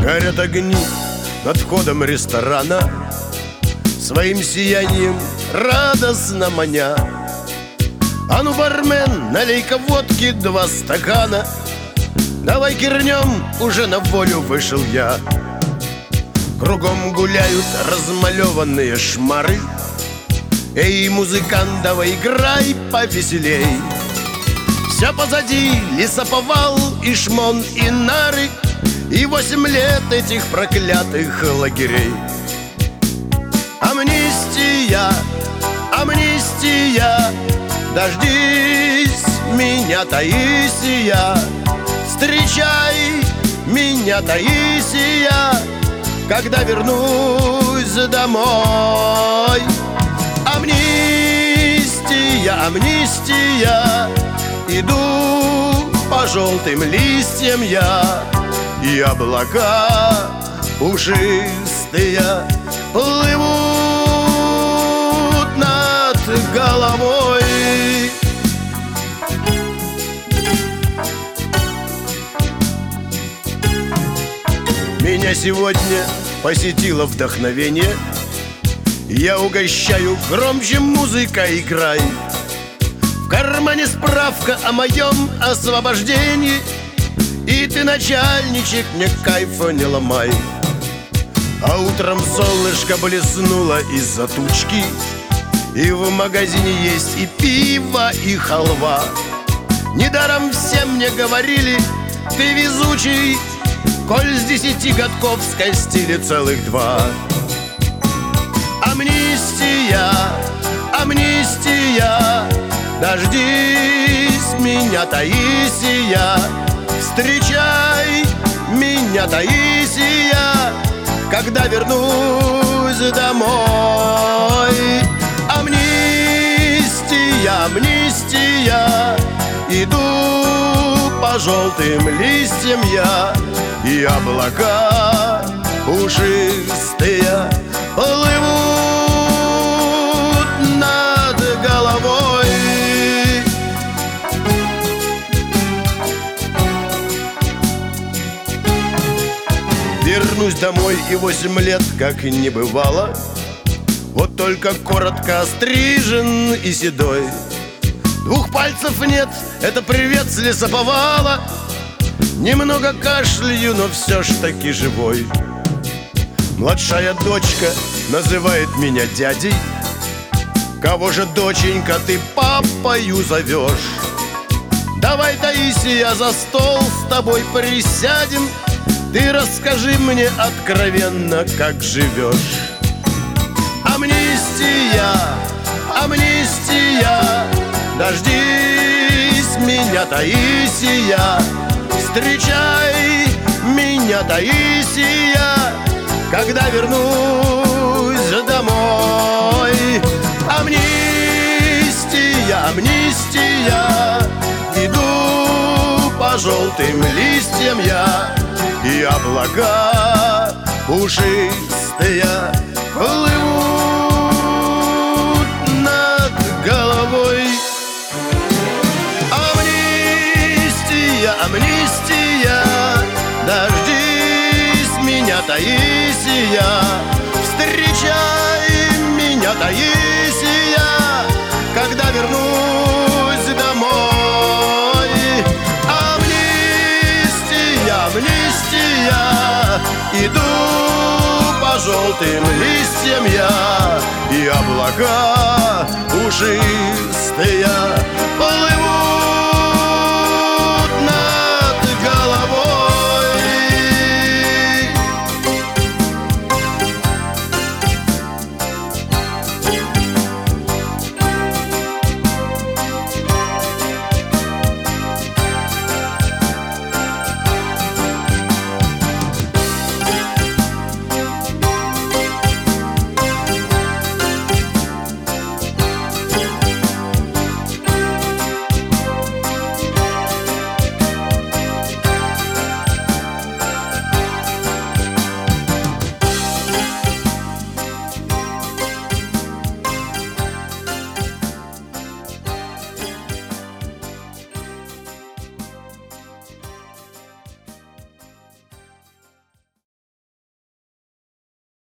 Горят огни над входом ресторана, своим сиянием радостно маня. А ну, бармен, налей-ка водки 2 стакана. Давай кирнем, уже на волю вышел я. Кругом гуляют размалеванные шмары. Эй, музыкант, давай играй повеселей. Все позади лесоповал и шмон, и нары, и 8 лет этих проклятых лагерей. Амнистия, амнистия, дождись меня, Таисия. Встречай меня, Таисия, когда вернусь домой. Амнистия, амнистия, иду по желтым листьям я, и облака пушистые плывут над головой. Меня сегодня посетило вдохновение. Я угощаю, громче музыка играй. В кармане справка о моем освобождении, и ты, начальничек, мне кайфа не ломай. А утром солнышко блеснуло из-за тучки, и в магазине есть и пиво, и халва. Недаром все мне говорили: ты везучий, коль с 10 годков скостили целых 2. Амнистия, амнистия, дождись меня, Таисия. Встречай меня, Таисия, когда вернусь домой. Амнистия, амнистия, иду по желтым листьям я, и облака пушистые плывут над головой. Вернусь домой, и 8 лет как не бывало. Вот только коротко острижен и седой. 2 пальцев нет, это привет с лесоповала. Немного кашляю, но все ж таки живой. Младшая дочка называет меня дядей. Кого же, доченька, ты папою зовешь? Давай, Таисия, за стол с тобой присядем. Ты расскажи мне откровенно, как живешь. Амнистия, амнистия, дождись меня, Таисия. Встречай меня, Таисия, когда вернусь домой. Амнистия, амнистия, иду по желтым листьям я, и облака пушистые плывут над головой. Амнистия, амнистия, дождись меня, Таисия. Встречай меня, Таисия, когда вернусь домой. Амнистия, амнистия, иду по желтым листьям я, и облака пушистые плывут